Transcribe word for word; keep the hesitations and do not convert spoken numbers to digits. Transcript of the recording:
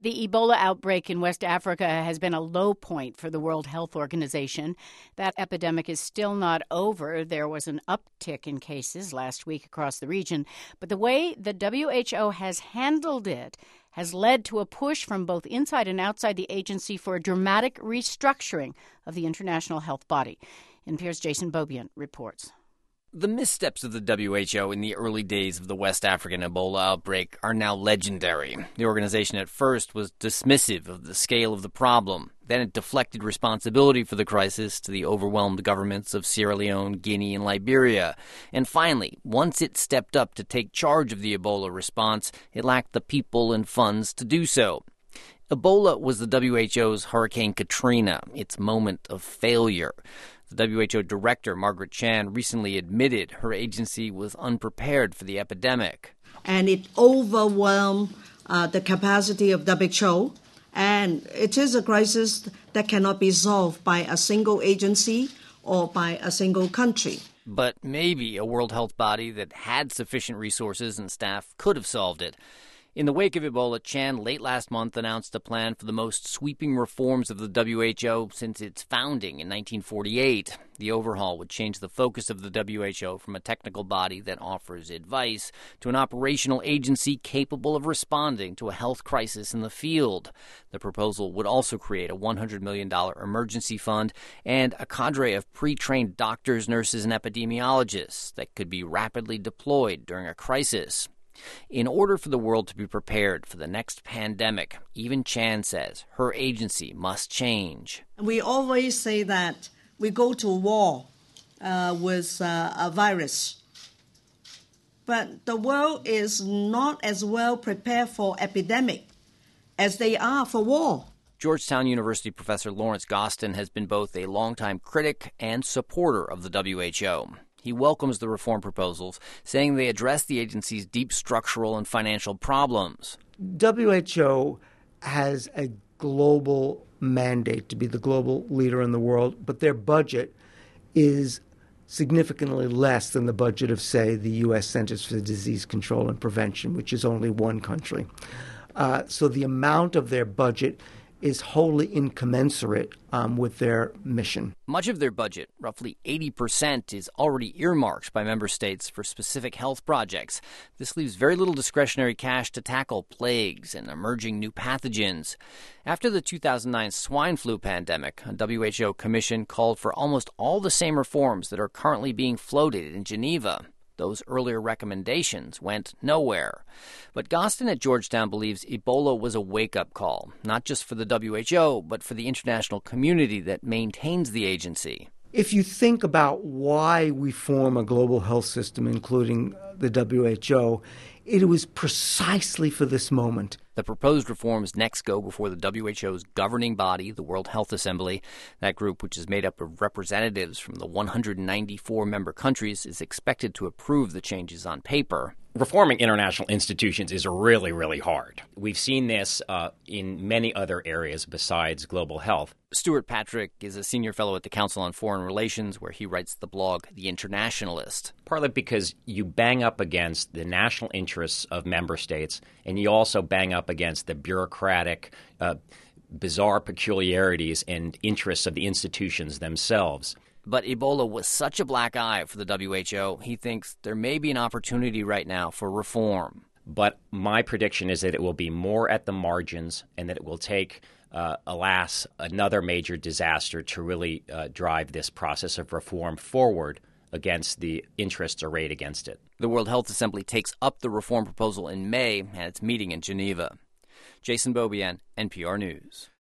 The Ebola outbreak in West Africa has been a low point for the World Health Organization. That epidemic is still not over. There was an uptick in cases last week across the region. But the way the W H O has handled it has led to a push from both inside and outside the agency for a dramatic restructuring of the international health body. N P R's Jason Beaubien reports. The missteps of the W H O in the early days of the West African Ebola outbreak are now legendary. The organization at first was dismissive of the scale of the problem. Then it deflected responsibility for the crisis to the overwhelmed governments of Sierra Leone, Guinea, and Liberia. And finally, once it stepped up to take charge of the Ebola response, it lacked the people and funds to do so. Ebola was the W H O's Hurricane Katrina, its moment of failure. The W H O director, Margaret Chan, recently admitted her agency was unprepared for the epidemic. And it overwhelmed uh, the capacity of W H O, and it is a crisis that cannot be solved by a single agency or by a single country. But maybe a World Health body that had sufficient resources and staff could have solved it. In the wake of Ebola, Chan late last month announced a plan for the most sweeping reforms of the W H O since its founding in nineteen forty-eight. The overhaul would change the focus of the W H O from a technical body that offers advice to an operational agency capable of responding to a health crisis in the field. The proposal would also create a one hundred million dollars emergency fund and a cadre of pre-trained doctors, nurses, and epidemiologists that could be rapidly deployed during a crisis. In order for the world to be prepared for the next pandemic, even Chan says her agency must change. We always say that we go to war uh, with uh, a virus. But the world is not as well prepared for epidemic as they are for war. Georgetown University professor Lawrence Gostin has been both a longtime critic and supporter of the W H O. He welcomes the reform proposals, saying they address the agency's deep structural and financial problems. W H O has a global mandate to be the global leader in the world, but their budget is significantly less than the budget of, say, the U S Centers for Disease Control and Prevention, which is only one country. Uh, so the amount of their budget is wholly incommensurate um, with their mission. Much of their budget, roughly eighty percent, is already earmarked by member states for specific health projects. This leaves very little discretionary cash to tackle plagues and emerging new pathogens. After the two thousand nine swine flu pandemic, a W H O commission called for almost all the same reforms that are currently being floated in Geneva. Those earlier recommendations went nowhere. But Gostin at Georgetown believes Ebola was a wake-up call, not just for the W H O, but for the international community that maintains the agency. If you think about why we form a global health system, including the W H O, it was precisely for this moment. The proposed reforms next go before the W H O's governing body, the World Health Assembly. That group, which is made up of representatives from the one hundred ninety-four member countries, is expected to approve the changes on paper. Reforming international institutions is really, really hard. We've seen this uh, in many other areas besides global health. Stuart Patrick is a senior fellow at the Council on Foreign Relations, where he writes the blog The Internationalist. Partly because you bang up against the national interests of member states, and you also bang up against the bureaucratic, uh, bizarre peculiarities and interests of the institutions themselves. But Ebola was such a black eye for the W H O, he thinks there may be an opportunity right now for reform. But my prediction is that it will be more at the margins and that it will take, uh, alas, another major disaster to really uh, drive this process of reform forward against the interests arrayed against it. The World Health Assembly takes up the reform proposal in May at its meeting in Geneva. Jason Beaubien, N P R News.